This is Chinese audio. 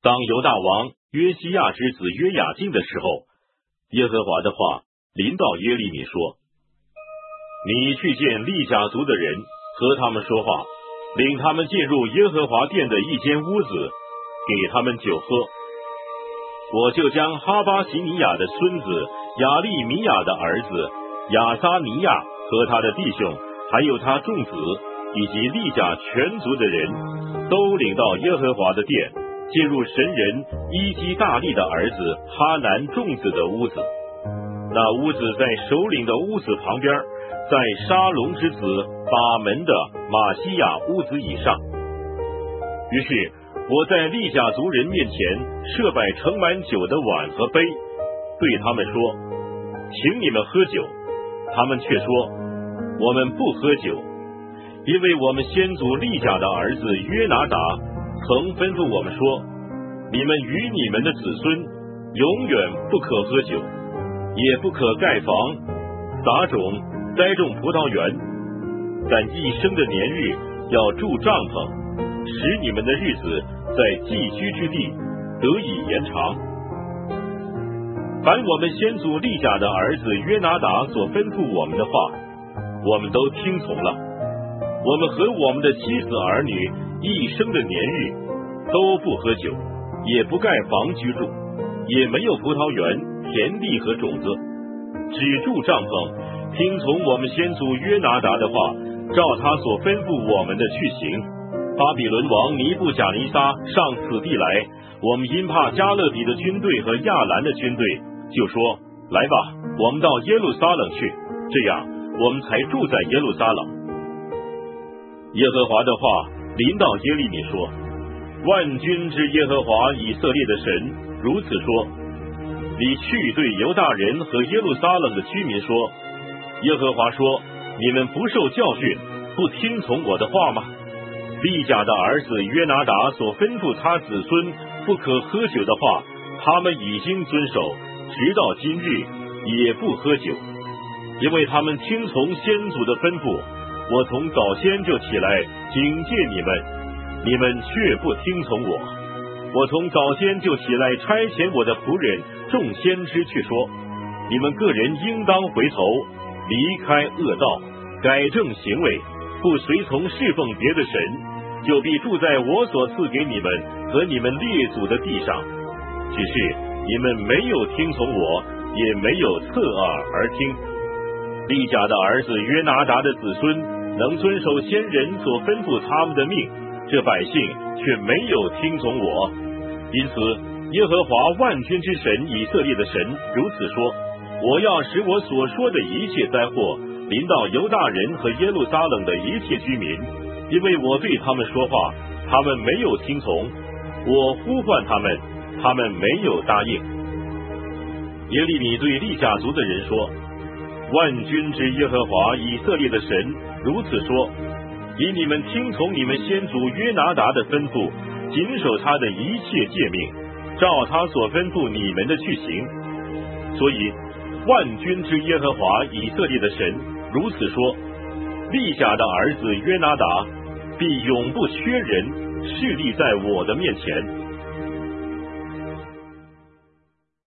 当犹大王约西亚之子约雅敬的时候，耶和华的话临到耶利米说：你去见利甲族的人，和他们说话，领他们进入耶和华殿的一间屋子，给他们酒喝。我就将哈巴西尼亚的孙子亚利米亚的儿子亚撒尼亚和他的弟兄，还有他众子以及利甲全族的人，都领到耶和华的殿，进入神人伊基大利的儿子哈南众子的屋子。那屋子在首领的屋子旁边，在沙龙之子把门的马西亚屋子以上。于是我在利甲族人面前设摆盛满酒的碗和杯，对他们说：请你们喝酒。他们却说：我们不喝酒，因为我们先祖利甲的儿子约拿达曾吩咐我们说：你们与你们的子孙永远不可喝酒，也不可盖房、撒种、栽种葡萄园，但一生的年日要住帐篷，使你们的日子在寄居之地得以延长。凡我们先祖利甲的儿子约拿达所吩咐我们的话，我们都听从了。我们和我们的妻子儿女一生的年日都不喝酒，也不盖房居住，也没有葡萄园、田地和种子，只住帐篷，听从我们先祖约拿达的话，照他所吩咐我们的去行。巴比伦王尼布甲尼撒上此地来，我们因怕加勒底的军队和亚兰的军队，就说：来吧，我们到耶路撒冷去，这样我们才住在耶路撒冷。耶和华的话临到耶利米说：万军之耶和华以色列的神如此说：你去对犹大人和耶路撒冷的居民说，耶和华说：你们不受教训，不听从我的话吗？利甲的儿子约拿达所吩咐他子孙不可喝酒的话，他们已经遵守，直到今日也不喝酒，因为他们听从先祖的吩咐。我从早先就起来警戒你们，你们却不听从我。我从早先就起来差遣我的仆人众先知去说，你们个人应当回头，离开恶道，改正行为，不随从侍奉别的神，就必住在我所赐给你们和你们列祖的地上。只是你们没有听从我，也没有侧耳而听。利甲的儿子约拿达的子孙能遵守先人所吩咐他们的命，这百姓却没有听从我。因此耶和华万军之神以色列的神如此说：我要使我所说的一切灾祸临到犹大人和耶路撒冷的一切居民，因为我对他们说话，他们没有听从；我呼唤他们，他们没有答应。耶利米对利甲族的人说：万军之耶和华以色列的神如此说：以你们听从你们先祖约拿达的吩咐，谨守他的一切诫命，照他所吩咐你们的去行。所以万军之耶和华以色列的神如此说：利甲的儿子约拿达必永不缺人，侍立在我的面前。